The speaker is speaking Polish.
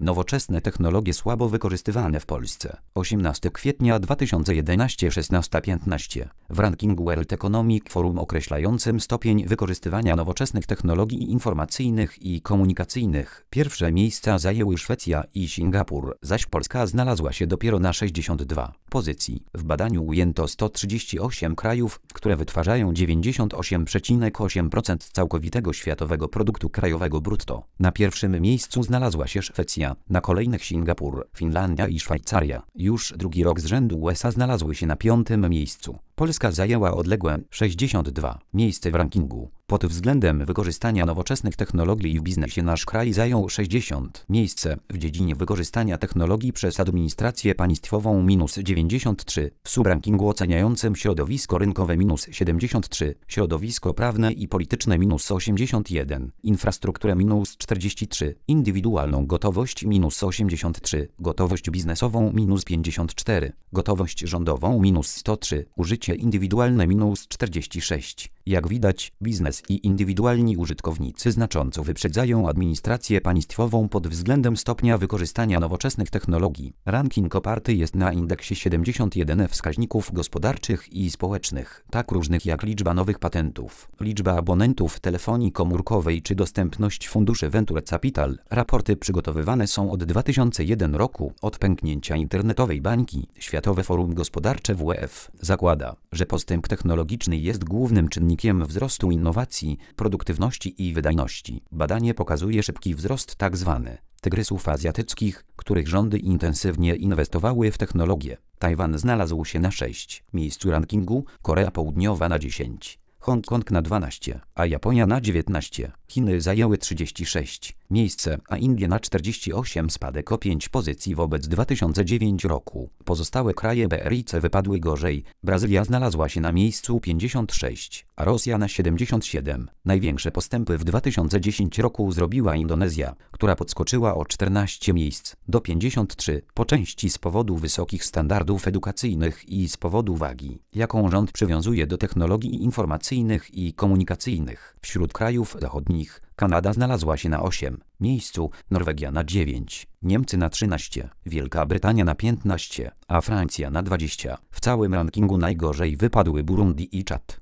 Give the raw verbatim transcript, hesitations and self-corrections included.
Nowoczesne technologie słabo wykorzystywane w Polsce. osiemnastego kwietnia dwa tysiące jedenastego, szesnastego piętnaście. W rankingu World Economic Forum określającym stopień wykorzystywania nowoczesnych technologii informacyjnych i komunikacyjnych pierwsze miejsca zajęły Szwecja i Singapur, zaś Polska znalazła się dopiero na sześćdziesiątej drugiej pozycji. W badaniu ujęto sto trzydzieści osiem krajów, które wytwarzają dziewięćdziesiąt osiem przecinek osiem procent całkowitego światowego produktu krajowego brutto. Na pierwszym miejscu znalazła się Szwecja, na kolejnych Singapur, Finlandia i Szwajcaria. Już drugi rok z rzędu U S A znalazły się na piątym miejscu. Polska zajęła odległe sześćdziesiąte drugie miejsce w rankingu. Pod względem wykorzystania nowoczesnych technologii w biznesie nasz kraj zajął sześćdziesiąte miejsce, w dziedzinie wykorzystania technologii przez administrację państwową minus dziewięćdziesiąt trzy, w subrankingu oceniającym środowisko rynkowe minus siedemdziesiąt trzy, środowisko prawne i polityczne minus osiemdziesiąt jeden, infrastrukturę minus czterdzieści trzy, indywidualną gotowość minus osiemdziesiąt trzy, gotowość biznesową minus pięćdziesiąt cztery, gotowość rządową minus sto trzy, użycie indywidualne minus czterdzieści sześć. Jak widać, biznes i indywidualni użytkownicy znacząco wyprzedzają administrację państwową pod względem stopnia wykorzystania nowoczesnych technologii. Ranking oparty jest na indeksie siedemdziesiąt jeden wskaźników gospodarczych i społecznych, tak różnych jak liczba nowych patentów, liczba abonentów telefonii komórkowej czy dostępność funduszy Venture Capital. Raporty przygotowywane są od dwa tysiące pierwszego roku, od pęknięcia internetowej bańki. Światowe Forum Gospodarcze W F zakłada, że postęp technologiczny jest głównym czynnikiem wzrostu innowacji, produktywności i wydajności. Badanie pokazuje szybki wzrost tzw. tygrysów azjatyckich, których rządy intensywnie inwestowały w technologię. Tajwan znalazł się na szóstym miejscu rankingu, Korea Południowa na dziesiątym, Hongkong na dwunastym, a Japonia na dziewiętnastym. Chiny zajęły trzydzieste szóste miejsce, a Indie na czterdzieste osiem, spadek o pięć pozycji wobec dwa tysiące dziewiątego roku. Pozostałe kraje B R I C wypadły gorzej. Brazylia znalazła się na miejscu pięćdziesiąt sześć, a Rosja na siedemdziesiąt siedem. Największe postępy w dwa tysiące dziesiątym roku zrobiła Indonezja, która podskoczyła o czternaście miejsc do pięćdziesiąt trzy, po części z powodu wysokich standardów edukacyjnych i z powodu wagi, jaką rząd przywiązuje do technologii informacyjnych i komunikacyjnych. Wśród krajów zachodnich Kanada znalazła się na ósmym miejscu, Norwegia na dziewiątym, Niemcy na trzynastym, Wielka Brytania na piętnastym, a Francja na dwudziestym. W całym rankingu najgorzej wypadły Burundi i Czad.